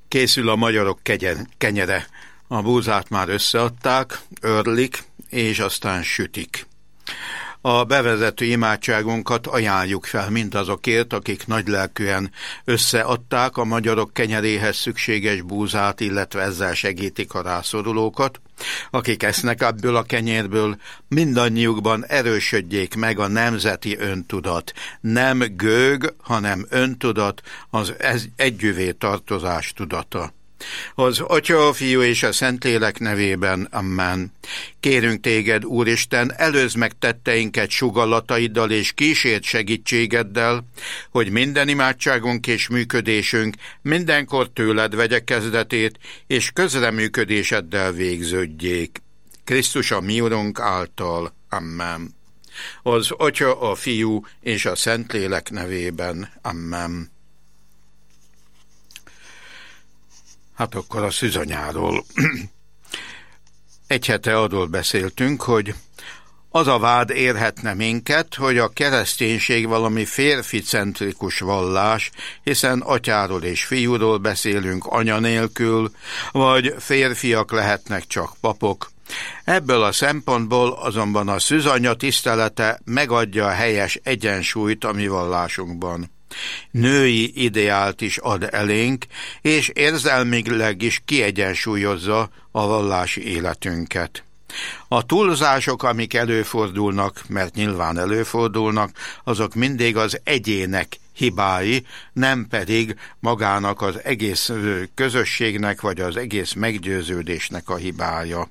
Készül a magyarok kenyere. A búzát már összeadták, örlik, és aztán sütik. A bevezető imádságunkat ajánljuk fel mindazokért, akik nagylelkűen összeadták a magyarok kenyeréhez szükséges búzát, illetve ezzel segítik a rászorulókat. Akik esznek ebből a kenyérből, mindannyiukban erősödjék meg a nemzeti öntudat. Nem gőg, hanem öntudat, az együvé tartozás tudata. Az Atya, a Fiú és a Szentlélek nevében, amen. Kérünk téged, Úristen, előzd meg tetteinket sugallataiddal és kísért segítségeddel, hogy minden imádságunk és működésünk mindenkor tőled vegye kezdetét, és közreműködéseddel végződjék. Krisztus a mi Urunk által, amen. Az Atya, a Fiú és a Szentlélek nevében, amen. Hát akkor a szűzanyáról. Egy hete arról beszéltünk, hogy az a vád érhetne minket, hogy a kereszténység valami férficentrikus vallás, hiszen atyáról és fiúról beszélünk anya nélkül, vagy férfiak lehetnek csak papok. Ebből a szempontból azonban a szűzanya tisztelete megadja a helyes egyensúlyt a mi vallásunkban. Női ideált is ad elénk, és érzelmileg is kiegyensúlyozza a vallási életünket. A túlzások, amik előfordulnak, mert nyilván előfordulnak, azok mindig az egyének hibái, nem pedig magának az egész közösségnek, vagy az egész meggyőződésnek a hibája.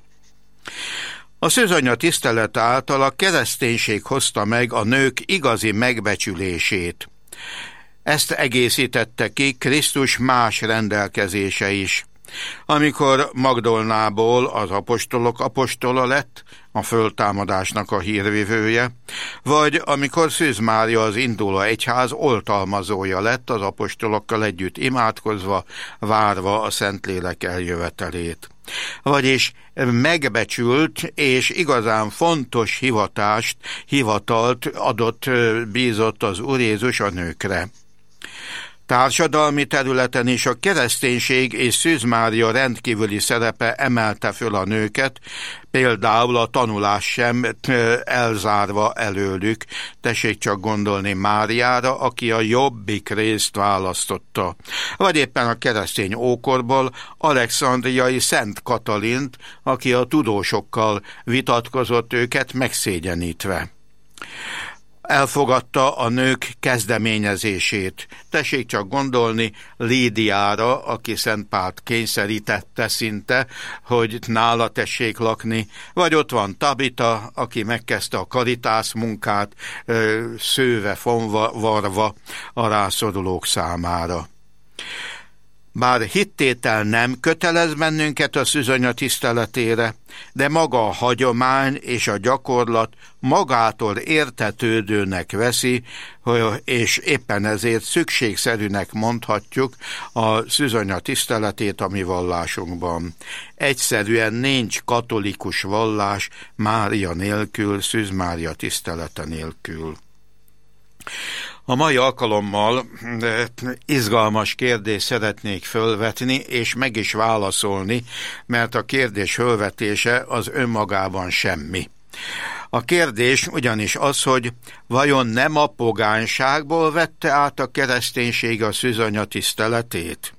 A szűzanya tisztelet által a kereszténység hozta meg a nők igazi megbecsülését. Ezt egészítette ki Krisztus más rendelkezése is. Amikor Magdolnából az apostolok apostola lett, a föltámadásnak a hírvivője, vagy amikor Szűz Mária az induló egyház oltalmazója lett, az apostolokkal együtt imádkozva, várva a Szentlélek eljövetelét. Vagyis megbecsült és igazán fontos hivatalt adott, bízott az Úr Jézus a nőkre. Társadalmi területen is a kereszténység és Szűz Mária rendkívüli szerepe emelte föl a nőket, például a tanulás sem elzárva előlük. Tessék csak gondolni Máriára, aki a jobbik részt választotta. Vagy éppen a keresztény ókorból Alexandriai Szent Katalint, aki a tudósokkal vitatkozott, őket megszégyenítve. Elfogadta a nők kezdeményezését. Tessék csak gondolni Lídiára, aki Szent Pált kényszerítette szinte, hogy nála tessék lakni, vagy ott van Tabita, aki megkezdte a karitász munkát, szőve, fonva, varva a rászorulók számára. Bár hittétel nem kötelez bennünket a szűzanya tiszteletére, de maga a hagyomány és a gyakorlat magától értetődőnek veszi, és éppen ezért szükségszerűnek mondhatjuk a szűzanya tiszteletét a mi vallásunkban. Egyszerűen nincs katolikus vallás Mária nélkül, Szűz Mária tisztelete nélkül. A mai alkalommal izgalmas kérdést szeretnék fölvetni, és meg is válaszolni, mert a kérdés fölvetése az önmagában semmi. A kérdés ugyanis az, hogy vajon nem a pogányságból vette át a kereszténység a szűzanya tiszteletét?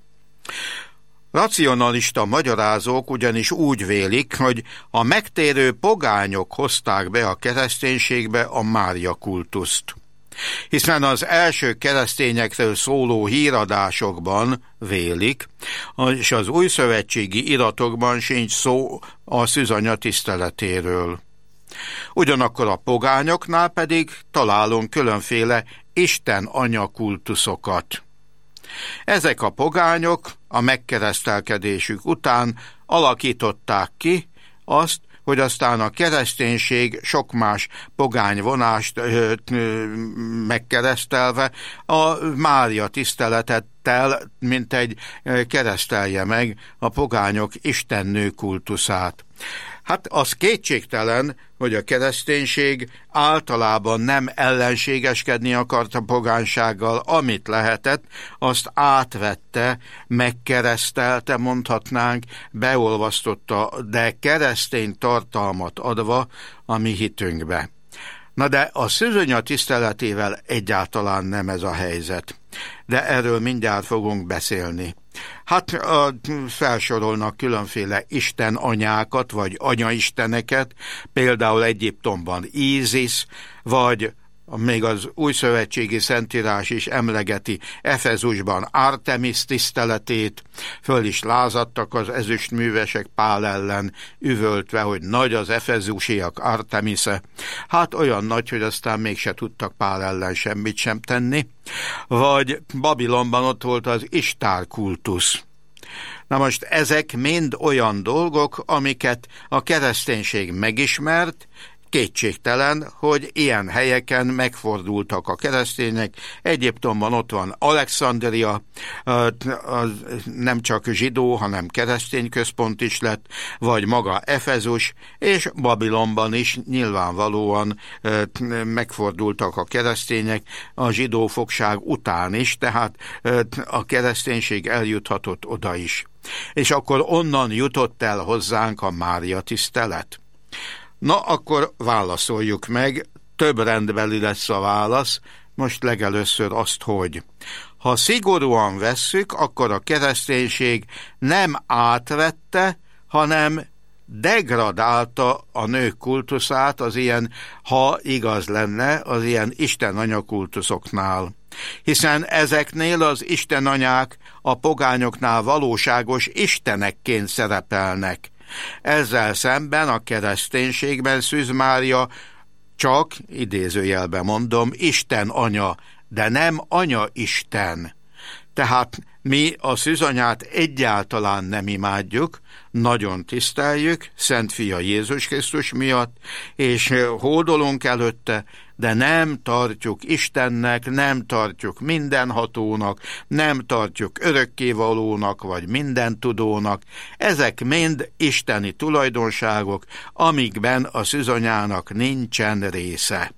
Racionalista magyarázók ugyanis úgy vélik, hogy a megtérő pogányok hozták be a kereszténységbe a Mária kultuszt. Hiszen az első keresztényekről szóló híradásokban vélik, és az újszövetségi iratokban sincs szó a szűzanya tiszteletéről. Ugyanakkor a pogányoknál pedig találunk különféle Isten anya kultuszokat. Ezek a pogányok a megkeresztelkedésük után alakították ki azt, hogy aztán a kereszténység sok más pogány vonást megkeresztelve a Mária tiszteletet mint egy keresztelje meg a pogányok istennő kultuszát. Hát az kétségtelen, hogy a kereszténység általában nem ellenségeskedni akart a pogánysággal, amit lehetett, azt átvette, megkeresztelte, mondhatnánk, beolvasztotta, de keresztény tartalmat adva a mi hitünkbe. Na de a szűzönya tiszteletével egyáltalán nem ez a helyzet. De erről mindjárt fogunk beszélni. Hát felsorolnak különféle istenanyákat, vagy anyaisteneket, például Egyiptomban Ízisz, vagy még az újszövetségi szentírás is emlegeti Efezusban Artemis tiszteletét, föl is lázadtak az ezüstművesek Pál ellen, üvöltve, hogy nagy az efezusiak Artemise. Hát olyan nagy, hogy aztán mégse tudtak Pál ellen semmit sem tenni. Vagy Babilonban ott volt az Istár kultusz. Na most ezek mind olyan dolgok, amiket a kereszténység megismert. Kétségtelen, hogy ilyen helyeken megfordultak a keresztények. Egyiptomban ott van Alexandria, az nem csak zsidó, hanem keresztény központ is lett, vagy maga Efezus, és Babilonban is nyilvánvalóan megfordultak a keresztények a zsidó fogság után is, tehát a kereszténység eljuthatott oda is. És akkor onnan jutott el hozzánk a Mária tisztelet. Na, akkor válaszoljuk meg, több rendbeli lesz a válasz, most legelőször azt, hogy ha szigorúan vesszük, akkor a kereszténység nem átvette, hanem degradálta a nők kultuszát az ilyen, ha igaz lenne, az ilyen Isten-anya kultuszoknál. Hiszen ezeknél az istenanyák a pogányoknál valóságos istenekként szerepelnek. Ezzel szemben a kereszténységben Szűz Mária csak, idézőjelben mondom, Isten anya, de nem anya Isten. Tehát mi a szűzanyát egyáltalán nem imádjuk, nagyon tiszteljük, Szent Fia Jézus Krisztus miatt, és hódolunk előtte, de nem tartjuk Istennek, nem tartjuk mindenhatónak, nem tartjuk örökkévalónak, vagy mindentudónak. Ezek mind isteni tulajdonságok, amikben a szűzanyának nincsen része.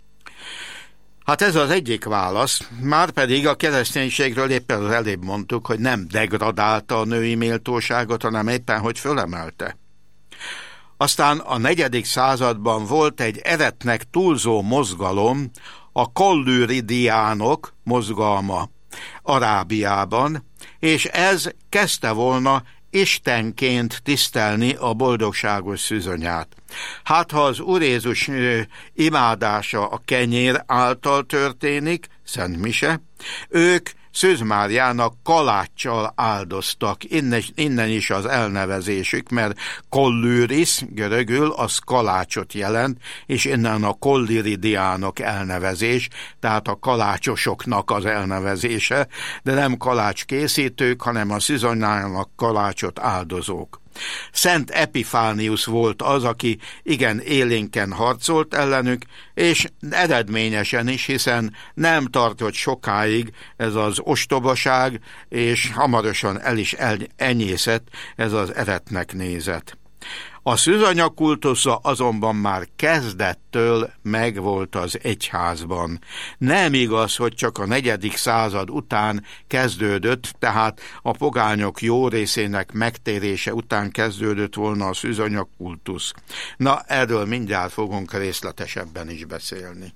Hát ez az egyik válasz, márpedig a kereszténységről éppen az előbb mondtuk, hogy nem degradálta a női méltóságot, hanem éppen, hogy fölemelte. Aztán a 4. században volt egy eretnek túlzó mozgalom, a kollüridiánok mozgalma Arábiában, és ez kezdte volna istenként tisztelni a boldogságos szűzanyát. Hát ha az Úr Jézus imádása a kenyér által történik, Szent Mise, ők Szűz Máriának kaláccsal áldoztak, innen is az elnevezésük, mert kollüris görögül az kalácsot jelent, és innen a kolliridiánok elnevezés, tehát a kalácsosoknak az elnevezése, de nem kalácskészítők, hanem a szűzanyának kalácsot áldozók. Szent Epifánius volt az, aki igen élénken harcolt ellenük, és eredményesen is, hiszen nem tartott sokáig ez az ostobaság, és hamarosan el is enyészett ez az eretnek nézet. A szűzanya kultusza azonban már kezdettől megvolt az egyházban. Nem igaz, hogy csak a 4. század után kezdődött, tehát a pogányok jó részének megtérése után kezdődött volna a szűzanya kultusz. Na, erről mindjárt fogunk részletesebben is beszélni.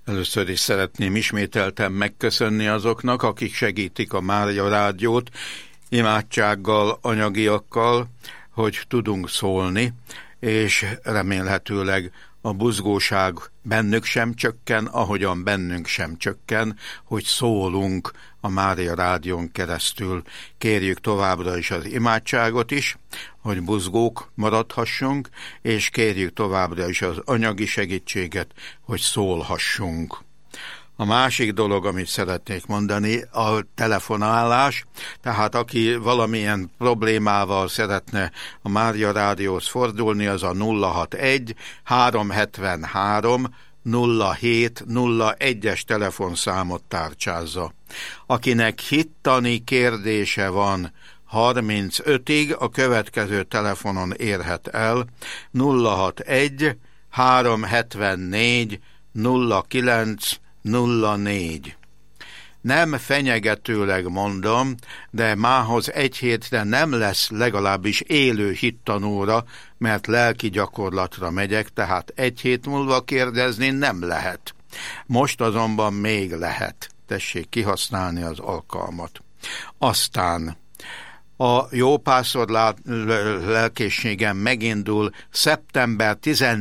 Először is szeretném ismételten megköszönni azoknak, akik segítik a Mária Rádiót imádsággal, anyagiakkal, hogy tudunk szólni, és remélhetőleg a buzgóság bennük sem csökken, ahogyan bennünk sem csökken, hogy szólunk a Mária Rádión keresztül. Kérjük továbbra is az imádságot is, hogy buzgók maradhassunk, és kérjük továbbra is az anyagi segítséget, hogy szólhassunk. A másik dolog, amit szeretnék mondani, a telefonálás, tehát aki valamilyen problémával szeretne a Mária Rádióhoz fordulni, az a 061 373 0701-es telefonszámot tárcsázza. Akinek hittani kérdése van 35-ig, a következő telefonon érhet el 061 374 0904. Nem fenyegetőleg mondom, de mához egy hétre nem lesz legalábbis élő hittanóra, mert lelki gyakorlatra megyek, tehát egy hét múlva kérdezni nem lehet. Most azonban még lehet. Tessék kihasználni az alkalmat. Aztán a jópásztor lelkészségem megindul szeptember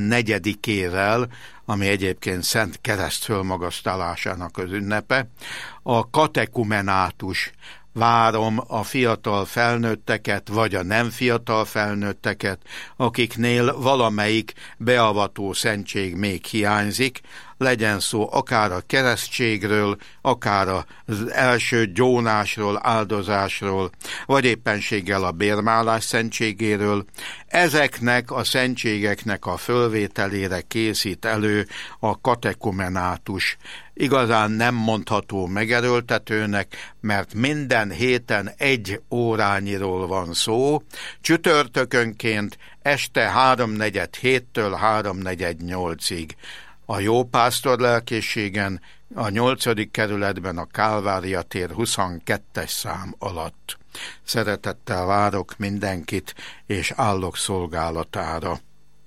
14-ével, ami egyébként Szent Kereszt fölmagasztalásának az ünnepe, a katekumenátus. Várom a fiatal felnőtteket, vagy a nem fiatal felnőtteket, akiknél valamelyik beavató szentség még hiányzik, legyen szó akár a keresztségről, akár az első gyónásról, áldozásról, vagy éppenséggel a bérmálás szentségéről. Ezeknek a szentségeknek a fölvételére készít elő a katekumenátus. Igazán nem mondható megerőltetőnek, mert minden héten 1 órányiról van szó, csütörtökönként este 3:47-től 3:48-ig. A jópásztor lelkészségen, a 8. kerületben a Kálvária tér 22-es szám alatt. Szeretettel várok mindenkit, és állok szolgálatára.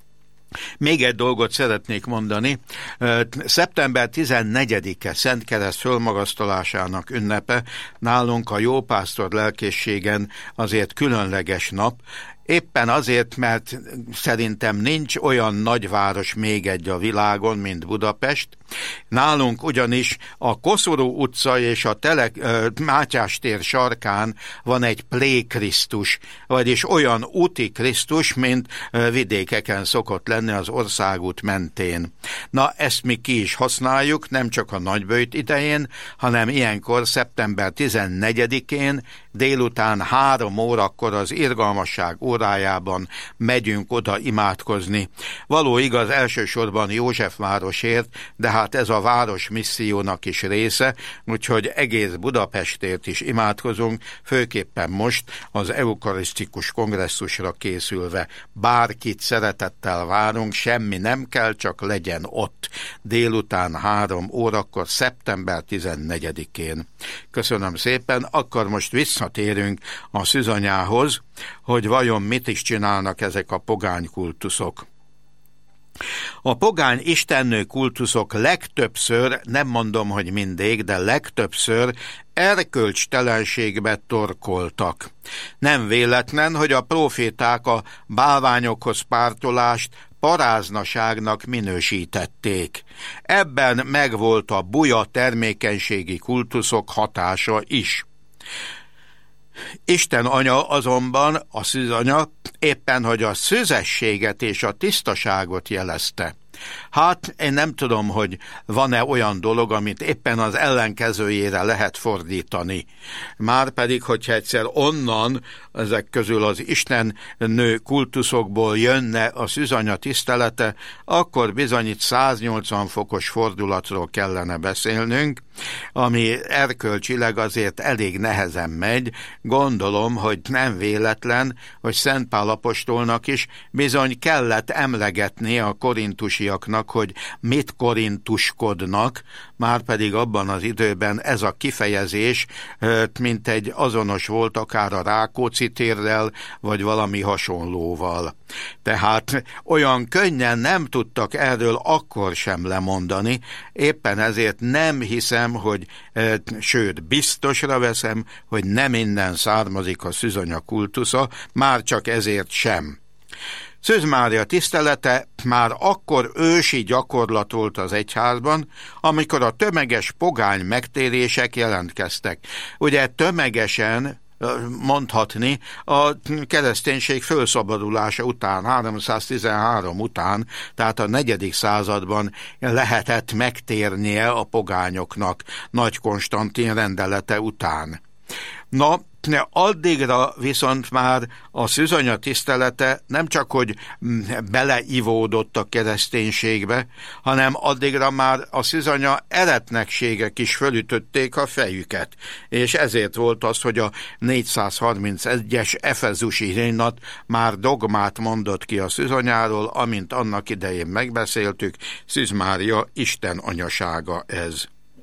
Még egy dolgot szeretnék mondani. Szeptember 14-e Szent Kereszt fölmagasztalásának ünnepe, nálunk a jópásztor lelkészségen azért különleges nap, éppen azért, mert szerintem nincs olyan nagyváros még egy a világon, mint Budapest. Nálunk ugyanis a Koszorú utca és a Mátyás tér sarkán van egy plékrisztus, vagyis olyan úti Krisztus, mint vidékeken szokott lenni az országút mentén. Na, ezt mi ki is használjuk, nem csak a nagyböjt idején, hanem ilyenkor szeptember 14-én délután 3 órakor az irgalmasság órájában megyünk oda imádkozni. Való igaz, elsősorban Józsefvárosért, de hát ez a város missziónak is része, úgyhogy egész Budapestért is imádkozunk, főképpen most az eukarisztikus kongresszusra készülve. Bárkit szeretettel várunk, semmi nem kell, csak legyen ott. Délután 3 órakor, szeptember 14-én. Köszönöm szépen, akkor most visszatérünk a szűzanyához, hogy vajon mit is csinálnak ezek a pogány kultuszok. A pogány istennő kultuszok legtöbbször, nem mondom, hogy mindig, de legtöbbször erkölcstelenségbe torkoltak. Nem véletlen, hogy a próféták a bálványokhoz pártolást paráznaságnak minősítették. Ebben megvolt a buja termékenységi kultuszok hatása is. Isten anya azonban, a szűzanya, éppen hogy a szűzességet és a tisztaságot jelezte. Hát én nem tudom, hogy van-e olyan dolog, amit éppen az ellenkezőjére lehet fordítani. Márpedig, hogyha egyszer onnan, ezek közül az istennő kultuszokból jönne a szűzanya tisztelete, akkor bizony itt 180 fokos fordulatról kellene beszélnünk, ami erkölcsileg azért elég nehezen megy. Gondolom, hogy nem véletlen, hogy Szent Pál apostolnak is bizony kellett emlegetni a korintusi férfiaknak, hogy mit korintuskodnak, márpedig abban az időben ez a kifejezés mint egy azonos volt akár a Rákóczi térrel, vagy valami hasonlóval. Tehát olyan könnyen nem tudtak erről akkor sem lemondani, éppen ezért nem hiszem, hogy, sőt, biztosra veszem, hogy nem innen származik a szűzanya kultusza, már csak ezért sem. Szűz Mária tisztelete már akkor ősi gyakorlat volt az egyházban, amikor a tömeges pogány megtérések jelentkeztek. Ugye tömegesen mondhatni a kereszténység fölszabadulása után, 313 után, tehát a 4. században lehetett megtérnie a pogányoknak Nagy Konstantin rendelete után. Na, addigra viszont már a szűzanya tisztelete nem csak, hogy beleivódott a kereszténységbe, hanem addigra már a szűzanya eretnekségek is fölütötték a fejüket. És ezért volt az, hogy a 431-es efezusi hírnat már dogmát mondott ki a szűzanyáról, amint annak idején megbeszéltük, Szűz Mária Isten anyasága ez.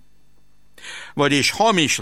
Vagyis hamis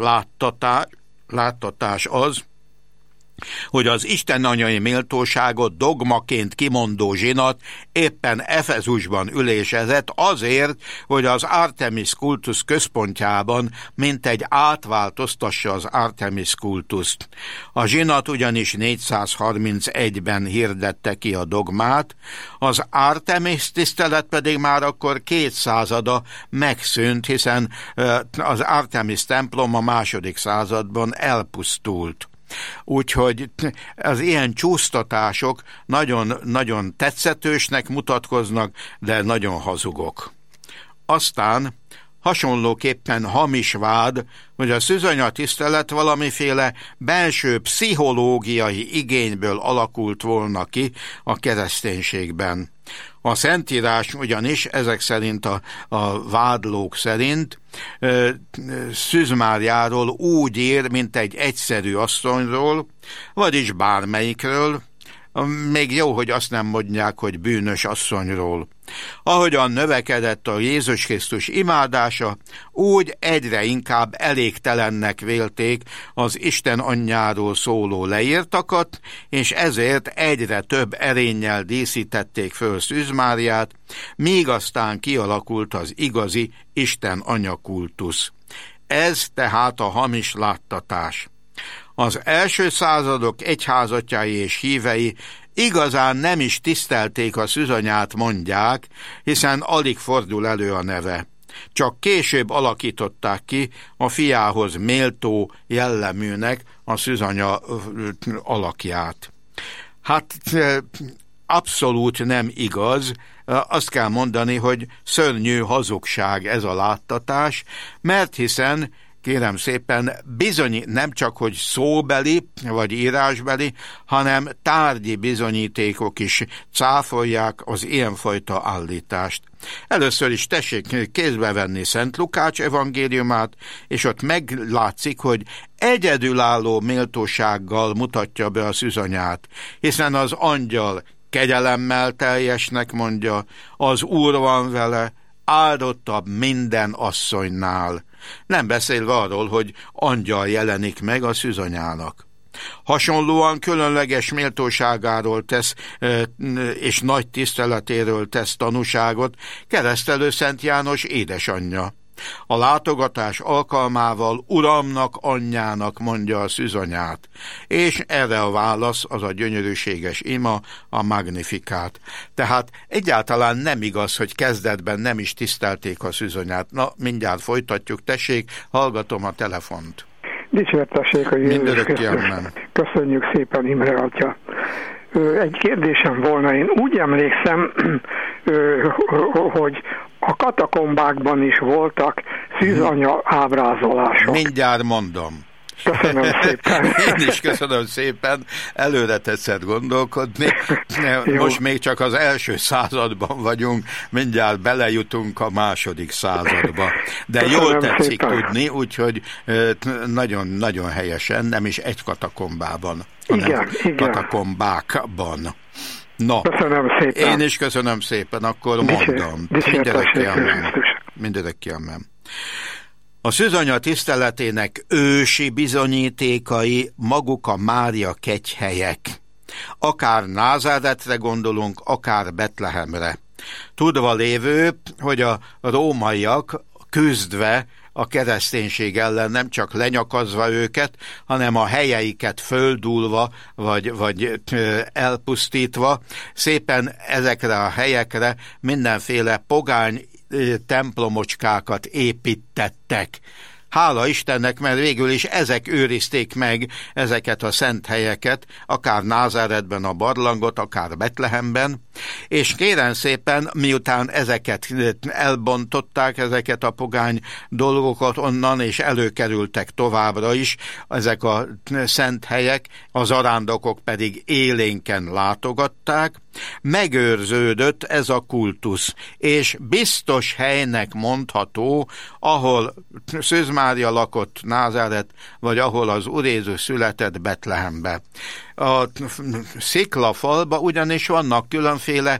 láttatás az, hogy az Isten anyai méltóságot dogmaként kimondó zsinat éppen Efezusban ülésezett azért, hogy az Artemis kultusz központjában mintegy átváltoztassa az Artemis kultuszt. A zsinat ugyanis 431-ben hirdette ki a dogmát, az Artemis tisztelet pedig már akkor 200-ada megszűnt, hiszen az Artemis templom a II. Században elpusztult. Úgyhogy az ilyen csúsztatások nagyon tetszetősnek mutatkoznak, de nagyon hazugok. Aztán hasonlóképpen hamis vád, hogy a szűzanya tisztelet valamiféle belső pszichológiai igényből alakult volna ki a kereszténységben. A Szentírás ugyanis ezek szerint a vádlók szerint Szűz Máriáról úgy ír, mint egy egyszerű asszonyról, vagyis bármelyikről, még jó, hogy azt nem mondják, hogy bűnös asszonyról. Ahogyan növekedett a Jézus Krisztus imádása, úgy egyre inkább elégtelennek vélték az Isten anyjáról szóló leírtakat, és ezért egyre több erénnyel díszítették föl Szűz Máriát, míg aztán kialakult az igazi Isten anya kultusz. Ez tehát a hamis láttatás. Az első századok egyházatjai és hívei igazán nem is tisztelték a szűzanyát, mondják, hiszen alig fordul elő a neve. Csak később alakították ki a fiához méltó jelleműnek a szűzanya alakját. Hát abszolút nem igaz, azt kell mondani, hogy szörnyű hazugság ez a láttatás, mert hiszen kérem szépen, bizony nem csak, hogy szóbeli vagy írásbeli, hanem tárgyi bizonyítékok is cáfolják az ilyenfajta állítást. Először is tessék kézbe venni Szent Lukács evangéliumát, és ott meglátszik, hogy egyedülálló méltósággal mutatja be a szűzanyát, hiszen az angyal kegyelemmel teljesnek mondja, az Úr van vele, áldottabb minden asszonynál. Nem beszélve arról, hogy angyal jelenik meg a szűzanyának. Hasonlóan különleges méltóságáról tesz, és nagy tiszteletéről tesz tanúságot Keresztelő Szent János édesanyja. A látogatás alkalmával Uramnak, anyjának mondja a szűzanyát, és erre a válasz az a gyönyörűséges ima, a Magnifikát. Tehát egyáltalán nem igaz, hogy kezdetben nem is tisztelték a szűzanyát. Na, mindjárt folytatjuk, tessék, hallgatom a telefont. Dicsértessék a Jézus Krisztus. Köszönjük szépen, Imre atya. Egy kérdésem volna, én úgy emlékszem, hogy a katakombákban is voltak szűzanya ábrázolások. Mindjárt mondom. Köszönöm szépen. Én is köszönöm szépen, előre tetszett gondolkodni. Most még csak az első században vagyunk, mindjárt belejutunk a második századba. De köszönöm, jól tetszik szépen tudni, úgyhogy nagyon-nagyon helyesen, nem is egy katakombában, hanem igen. katakombákban. No, köszönöm szépen. Én is köszönöm szépen, akkor mondom. Mindörökké amen. A szűzanya tiszteletének ősi bizonyítékai maguk a Mária kegyhelyek. Akár Názáretre gondolunk, akár Betlehemre. Tudva lévő, hogy a rómaiak küzdve a kereszténység ellen nem csak lenyakazva őket, hanem a helyeiket földúlva, vagy elpusztítva, szépen ezekre a helyekre mindenféle pogány templomocskákat építettek. Hála Istennek, mert végül is ezek őrizték meg ezeket a szent helyeket, akár Názáretben a barlangot, akár Betlehemben, és kérem szépen, miután ezeket elbontották, ezeket a pogány dolgokat onnan, és előkerültek továbbra is, ezek a szent helyek, az arándokok pedig élénken látogatták, megőrződött ez a kultusz, és biztos helynek mondható, ahol Szűz Mária lakott, Názáret, vagy ahol az Úr Jézus született, Betlehembe. A sziklafalba ugyanis vannak különféle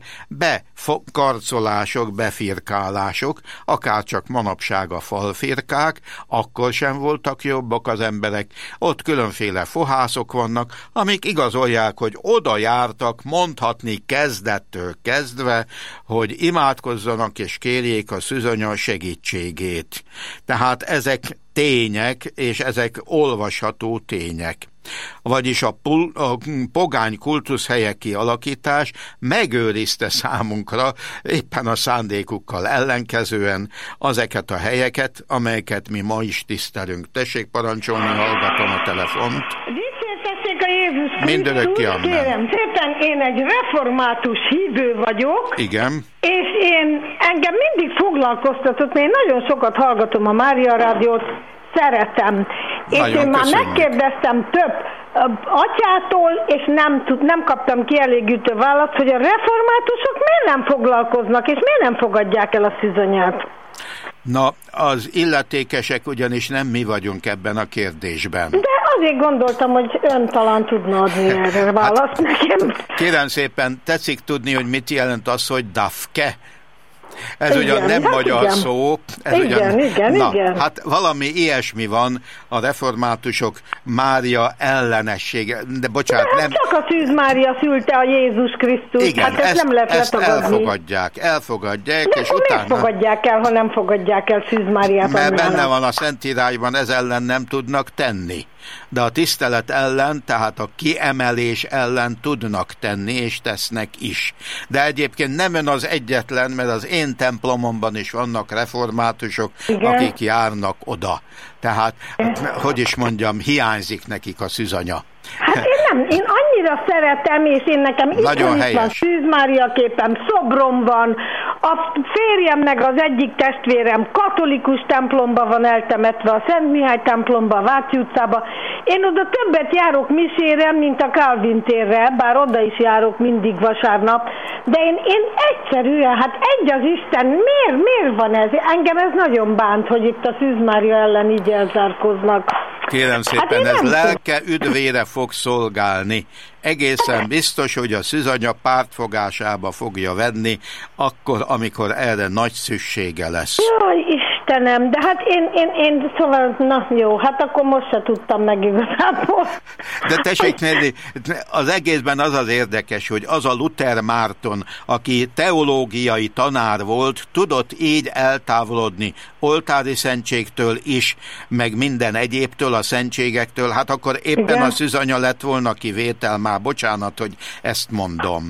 bekarcolások, befirkálások, akárcsak manapság a falfirkák, akkor sem voltak jobbak az emberek. Ott különféle fohászok vannak, amik igazolják, hogy oda jártak mondhatni kezdettől kezdve, hogy imádkozzanak és kérjék a szűzanya segítségét. Tehát ezek tények, és ezek olvasható tények. Vagyis a pogány kultuszhelyek kialakítás megőrizte számunkra éppen a szándékukkal ellenkezően ezeket a helyeket, amelyeket mi ma is tisztelünk. Tessék parancsolni, hallgatom a telefont. Dicsértessék a Jézus Krisztus, kérem szépen, én egy református hívő vagyok. Igen. És engem mindig foglalkoztatott, mert én nagyon sokat hallgatom a Mária Rádiót, szeretem. És én már megkérdeztem több atyától, és nem kaptam kielégítő választ, hogy a reformátusok miért nem foglalkoznak, és miért nem fogadják el a szűzanyát. Na, az illetékesek ugyanis nem mi vagyunk ebben a kérdésben. De azért gondoltam, hogy ön talán tudna adni erre választ nekem. Kérem szépen, tetszik tudni, hogy mit jelent az, hogy dafke? Ez igen, ugyan nem magyar szó. Ez igen. Hát valami ilyesmi van a reformátusok Mária ellenessége. De bocsánat, nem. Csak a Szűz Mária szülte a Jézus Krisztus. Igen, hát ezt nem lehet elfogadják. De és utána... miért fogadják el, ha nem fogadják el Szűz Máriát? Mert benne van a Szentírásban, ez ellen nem tudnak tenni. De a tisztelet ellen, tehát a kiemelés ellen tudnak tenni, és tesznek is. De egyébként nem ön az egyetlen, mert az én templomomban is vannak reformátusok, igen, akik járnak oda. Tehát, hogy is mondjam, hiányzik nekik a szűzanya. Hát én annyira szeretem, és nekem itt van Szűz Mária képem, szobrom van, a férjem meg az egyik testvérem katolikus templomba van eltemetve, a Szent Mihály templomba, a Váci utcába. Én oda többet járok misére, mint a Kálvin térre, bár oda is járok mindig vasárnap, de én egyszerűen, hát egy az Isten, miért van ez? Engem ez nagyon bánt, hogy itt a Szűz Mária ellen így elzárkoznak. Kérem szépen, hát ez lelke üdvére fog szolgálni. Egészen biztos, hogy a szűzanya pártfogásába fogja venni, akkor, amikor erre nagy szüksége lesz. Jaj, Istenem, de hát én szóval, na jó, hát akkor most se tudtam meg igazából. De tessék nézni, az egészben az az érdekes, hogy az a Luther Márton, aki teológiai tanár volt, tudott így eltávolodni oltári szentségtől is, meg minden egyébtől, a szentségektől, hát akkor éppen igen, a szűzanya lett volna kivétel, már bocsánat, hogy ezt mondom.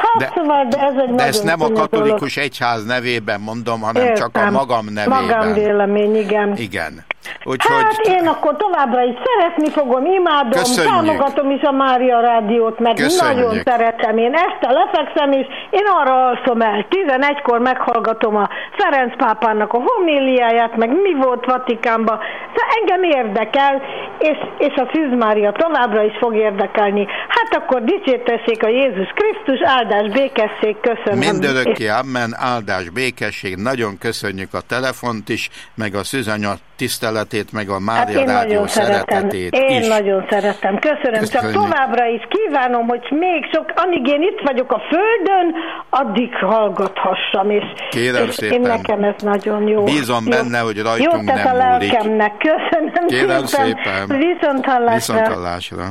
De ezt nem a katolikus egyház nevében mondom, hanem értem, csak a magam nevében. Magamvélemény, igen. Igen. Úgyhogy... Hát én akkor továbbra is szeretni fogom, imádom, köszönjük, támogatom is a Mária Rádiót, mert köszönjük, nagyon szeretem. Én este lefekszem, és én arra alszom el. 11-kor meghallgatom a Ferenc pápának a homíliáját, meg mi volt Vatikánban. Szóval engem érdekel, és a Szűz Mária továbbra is fog érdekelni. Hát Hát akkor dicsértessék a Jézus Krisztus, áldás, békesség, köszönöm. Mindörökké, amen, áldás, békesség. Nagyon köszönjük a telefont is, meg a Szűzanya tiszteletét, meg a Mária Rádió szeretetét is. Én nagyon szeretem. Köszönöm. Csak továbbra is kívánom, hogy még sok, amíg én itt vagyok a Földön, addig hallgathassam, és én nekem ez nagyon jó. Bízom benne, hogy rajtunk nem múlik. Jó, a lelkemnek. Köszönöm. Kérem szépen. Viszonthallásra.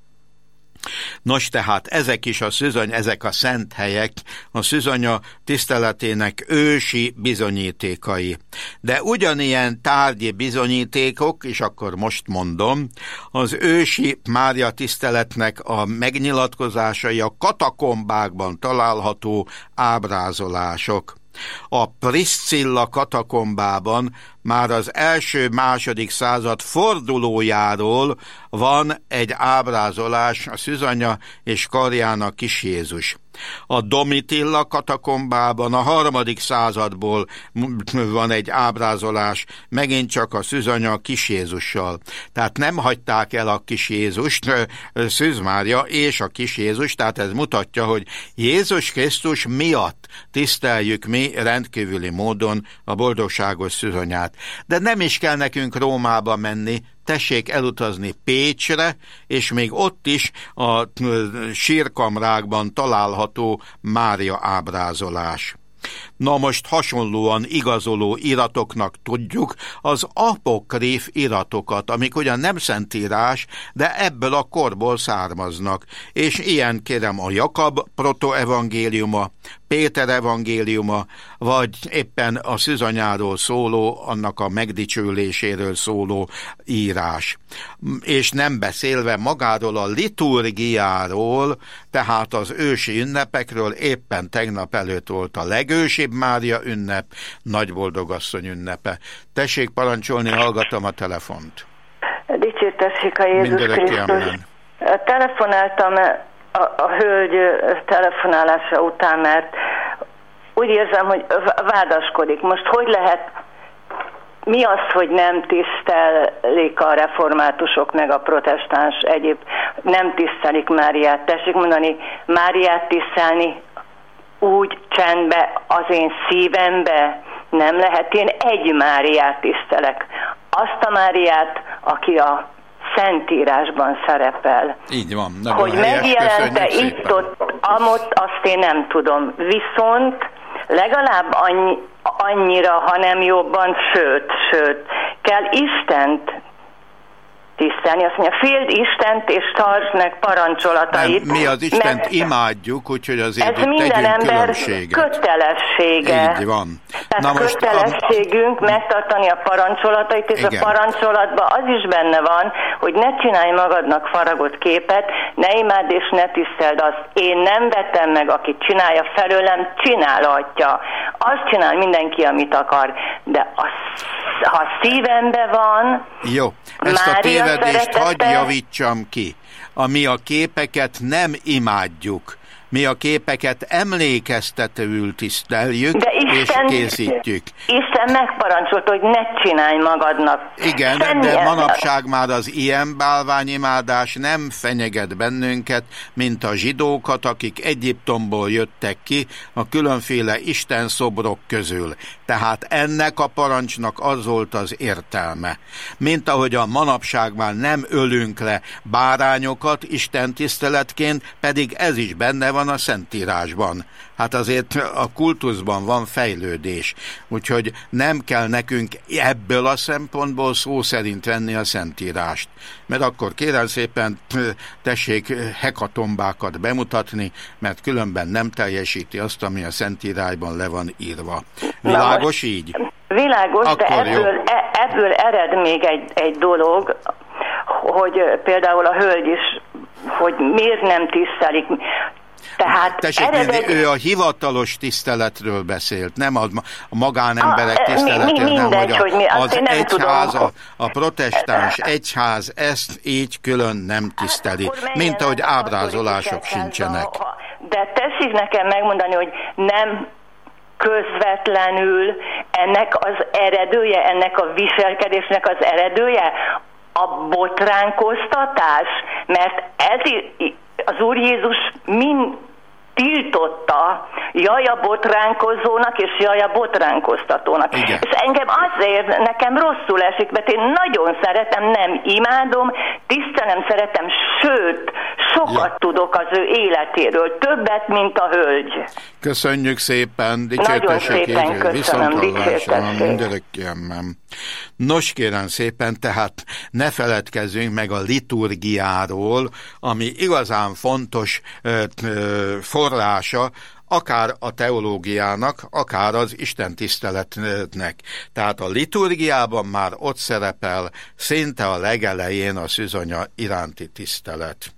Nos, tehát ezek is a szűzany, ezek a szent helyek a Szűzanya tiszteletének ősi bizonyítékai. De ugyanilyen tárgyi bizonyítékok, és akkor most mondom, az ősi Mária tiszteletnek a megnyilatkozásai a katakombákban található ábrázolások. A Priscilla katakombában már az első-második század fordulójáról van egy ábrázolás, a Szűzanya és karján Kis Jézus. A Domitilla katakombában a 3. századból van egy ábrázolás, megint csak a Szűzanya Kis Jézussal. Tehát nem hagyták el a Kis Jézust, Szűz Mária és a Kis Jézus, tehát ez mutatja, hogy Jézus Krisztus miatt tiszteljük mi rendkívüli módon a boldogságos Szűzanyát. De nem is kell nekünk Rómába menni, tessék elutazni Pécsre, és még ott is a sírkamrákban található Mária ábrázolás. Na most hasonlóan igazoló iratoknak tudjuk az apokríf iratokat, amik ugyan nem szentírás, de ebből a korból származnak. És ilyen kérem a Jakab protoevangéliuma, Péter evangéliuma, vagy éppen a Szűzanyáról szóló, annak a megdicsőléséről szóló írás. És nem beszélve magáról a liturgiáról, tehát az ősi ünnepekről, éppen tegnap előtt volt a legősibb Mária ünnep, Nagyboldogasszony ünnepe. Tessék parancsolni, hallgatom a telefont. Dicsértessék a Jézus Krisztus. Telefonáltam a hölgy telefonálása után, mert úgy érzem, hogy vádaskodik. Most hogy lehet, mi az, hogy nem tisztelik a reformátusok meg a protestáns egyéb, nem tisztelik Máriát? Tessék mondani, Máriát tisztelni úgy csendbe az én szívembe nem lehet. Én egy Máriát tisztelek. Azt a Máriát, aki a Szentírásban szerepel. Így van. Hogy megjelente itt ott, amott, azt én nem tudom. Viszont legalább annyira, ha nem jobban, sőt, kell Istent tisztelni. Azt mondja, féld Istent és tartsd meg parancsolatait. Nem, mi az Istent imádjuk, úgyhogy azért itt tegyünk különbséget. Kötelessége. Így van. Tehát kötelességünk megtartani a parancsolatait, és igen. A parancsolatban az is benne van, hogy ne csinálj magadnak faragott képet, ne imádd és ne tiszteld azt. Én nem vettem meg, aki csinálja felőlem, csinálhatja. Azt csinál mindenki, amit akar. De ha szívembe van, jó, ezt a tévedést hadd javítsam ki. Mi a képeket nem imádjuk. Mi a képeket emlékeztetőül tiszteljük és készítjük. Isten megparancsolt, hogy ne csinálj magadnak. Igen, de manapság már az ilyen bálványimádás nem fenyeget bennünket, mint a zsidókat, akik Egyiptomból jöttek ki a különféle istenszobrok közül. Tehát ennek a parancsnak az volt az értelme. Mint ahogy a manapság már nem ölünk le bárányokat istentiszteletként, pedig ez is benne van a Szentírásban. Hát azért a kultuszban van fejlődés, úgyhogy nem kell nekünk ebből a szempontból szó szerint venni a Szentírást. Mert akkor kérem szépen tessék hekatombákat bemutatni, mert különben nem teljesíti azt, ami a Szentírásban le van írva. Világos így? Világos, akkor de ebből ered még egy dolog, hogy például a hölgy is, hogy miért nem tisztelik. Tehát tessék nézni, ő a hivatalos tiszteletről beszélt, nem a magánemberek tiszteletről, nem, hogy az egyház, a protestáns egyház ezt így külön nem tiszteli, mint ahogy ábrázolások sincsenek. De tessék nekem megmondani, hogy nem közvetlenül ennek az eredője, ennek a viselkedésnek az eredője a botránkoztatás, mert ez az Úr Jézus mind tiltotta jaj a botránkozónak és jaj a botránkoztatónak. Igen. És engem azért nekem rosszul esik, mert én nagyon szeretem, nem imádom, tisztelem, szeretem, sőt, sokat tudok az ő életéről, többet, mint a hölgy. Köszönjük szépen, nagyon szépen köszönöm, dicsértesség. Nos, kérem szépen, tehát ne feledkezzünk meg a liturgiáról, ami igazán fontos forrása akár a teológiának, akár az istentiszteletnek. Tehát a liturgiában már ott szerepel szinte a legelején a szűzonya iránti tisztelet.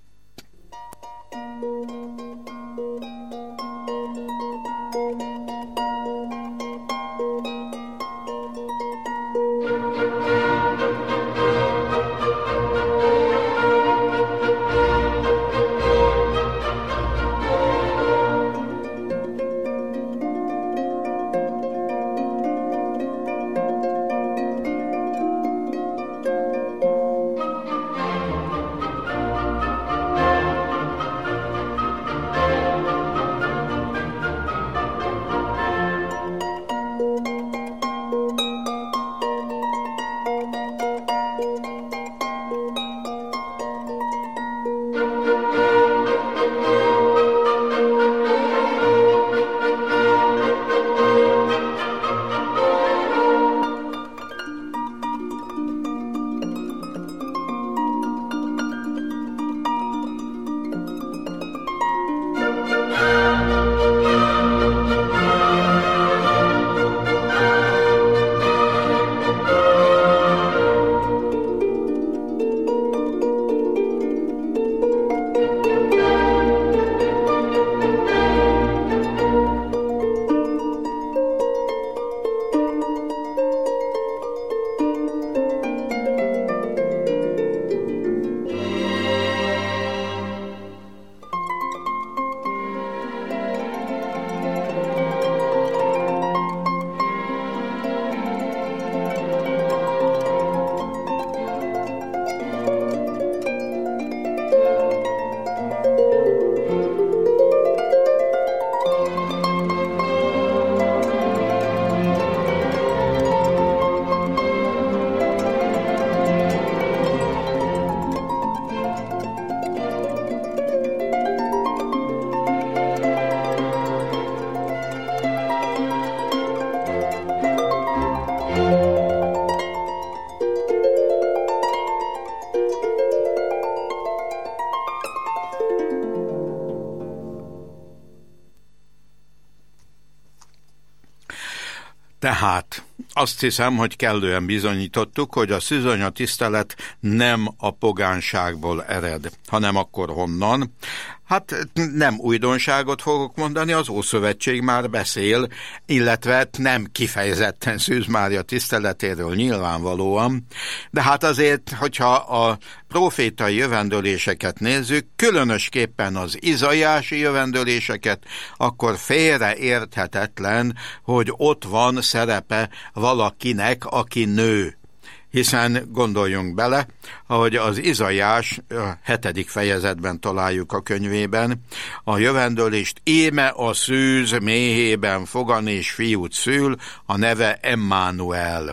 Tehát azt hiszem, hogy kellően bizonyítottuk, hogy a szűzonya tisztelet nem a pogánságból ered, hanem akkor honnan? Hát nem újdonságot fogok mondani, az Ószövetség már beszél, illetve nem kifejezetten Szűz Mária tiszteletéről nyilvánvalóan, de hát azért, hogyha a profétai jövendőléseket nézzük, különösképpen az izaiási jövendőléseket, akkor félreérthetetlen, hogy ott van szerepe valakinek, aki nő. Hiszen gondoljunk bele, hogy az Izaiás 7. fejezetben találjuk a könyvében a jövendőlést: íme a szűz méhében fogan és fiút szül, a neve Emmanuel.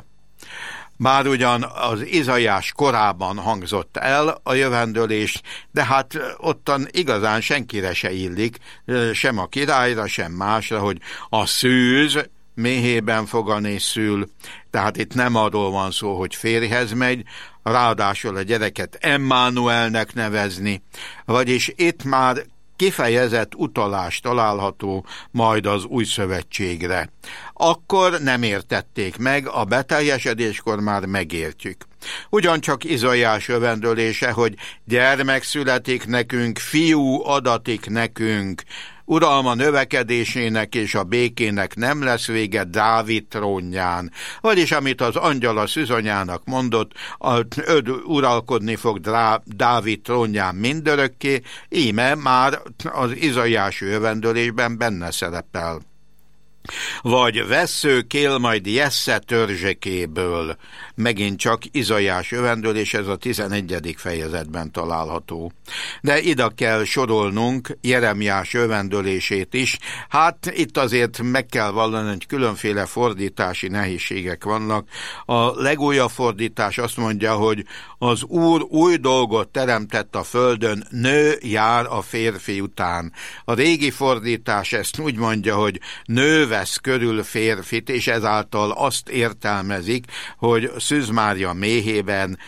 Bár ugyan az Izaiás korában hangzott el a jövendőlés, de hát ottan igazán senkire se illik, sem a királyra, sem másra, hogy a szűz méhében fogan és szül. Tehát itt nem arról van szó, hogy férjhez megy, ráadásul a gyereket Emmanuelnek nevezni, vagyis itt már kifejezett utalás található majd az új szövetségre. Akkor nem értették meg, a beteljesedéskor már megértjük. Ugyancsak Izaiás jövendőlése, hogy gyermek születik nekünk, fiú adatik nekünk, uralma növekedésének és a békének nem lesz vége Dávid trónján. Vagyis amit az angyal a szűzanyának mondott, öd uralkodni fog Dávid trónján mindörökké, íme már az Izaiás jövendőlésben benne szerepel. Vagy vessző kél majd Jesse törzsekéből. Megint csak Izaiás jövendőlés, ez a 11. fejezetben található. De ide kell sorolnunk Jeremiás jövendőlését is. Hát itt azért meg kell vallani, hogy különféle fordítási nehézségek vannak. A legújabb fordítás azt mondja, hogy az Úr új dolgot teremtett a földön, nő jár a férfi után. A régi fordítás ezt úgy mondja, hogy nő vesz körül férfit, és ezáltal azt értelmezik, hogy Szűz Mária méhében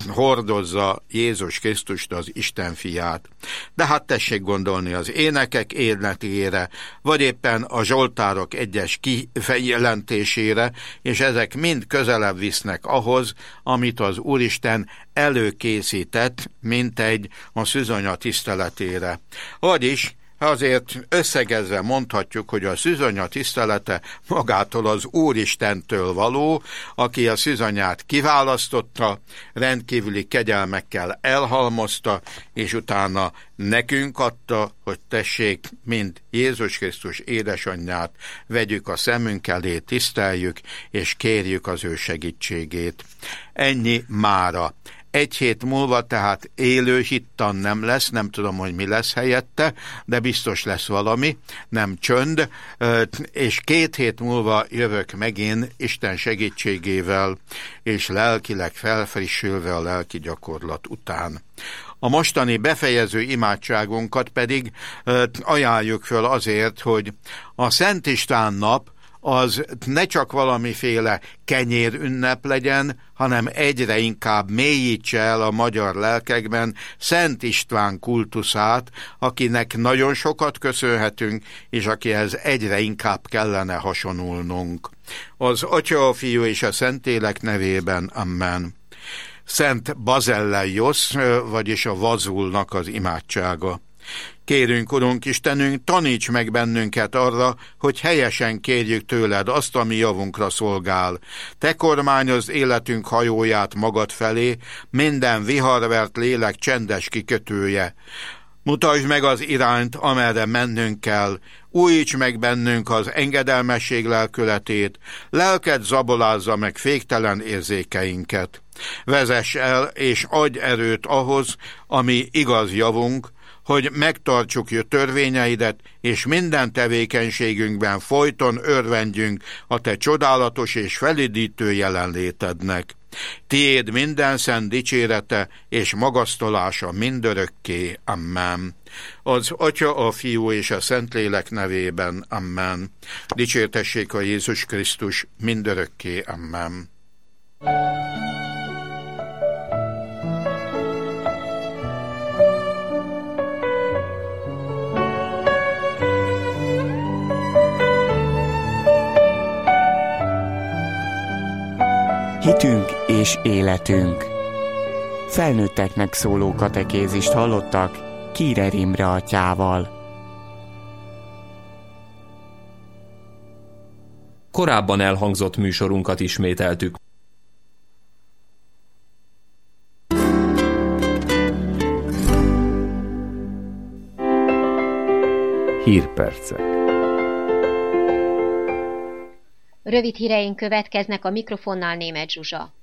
hordozza Jézus Krisztust, az Isten fiát. De hát tessék gondolni az énekek életére, vagy éppen a zsoltárok egyes kijelentésére, és ezek mind közelebb visznek ahhoz, amit az Úristen előkészített, mint egy a szűzanya tiszteletére. Vagyis azért összegezve mondhatjuk, hogy a szűzanya tisztelete magától az Úristentől való, aki a szűzanyát kiválasztotta, rendkívüli kegyelmekkel elhalmozta, és utána nekünk adta, hogy tessék, mint Jézus Krisztus édesanyját, vegyük a szemünk elé, tiszteljük, és kérjük az ő segítségét. Ennyi mára. Egy hét múlva tehát élő hittan nem lesz, nem tudom, hogy mi lesz helyette, de biztos lesz valami, nem csönd, és 2 hét múlva jövök megint Isten segítségével, és lelkileg felfrissülve a lelki gyakorlat után. A mostani befejező imádságunkat pedig ajánljuk föl azért, hogy a Szent István nap az ne csak valamiféle kenyérünnep legyen, hanem egyre inkább mélyítse el a magyar lelkekben Szent István kultuszát, akinek nagyon sokat köszönhetünk, és akihez egyre inkább kellene hasonulnunk. Az Atya, a Fiú és a Szentlélek nevében, amen. Szent Bazelleiosz, vagyis a Vazulnak az imádsága. Kérünk, Urunk Istenünk, taníts meg bennünket arra, hogy helyesen kérjük tőled azt, ami javunkra szolgál. Te kormányozd életünk hajóját magad felé, minden viharvert lélek csendes kikötője. Mutasd meg az irányt, amerre mennünk kell, újíts meg bennünk az engedelmesség lelkületét, lelked zabolázza meg féktelen érzékeinket. Vezess el és adj erőt ahhoz, ami igaz javunk, hogy megtartsuk törvényeidet, és minden tevékenységünkben folyton örvendjünk a te csodálatos és felidítő jelenlétednek. Tiéd minden szent dicsérete és magasztolása mindörökké. Amen. Az Atya, a Fiú és a Szentlélek nevében. Amen. Dicsértessék a Jézus Krisztus mindörökké. Amen. Hitünk és életünk. Felnőtteknek szóló katekézist hallottak Kírer Imre atyával. Korábban elhangzott műsorunkat ismételtük. Hírpercek. Rövid híreink következnek, a mikrofonnál Németh Zsuzsa.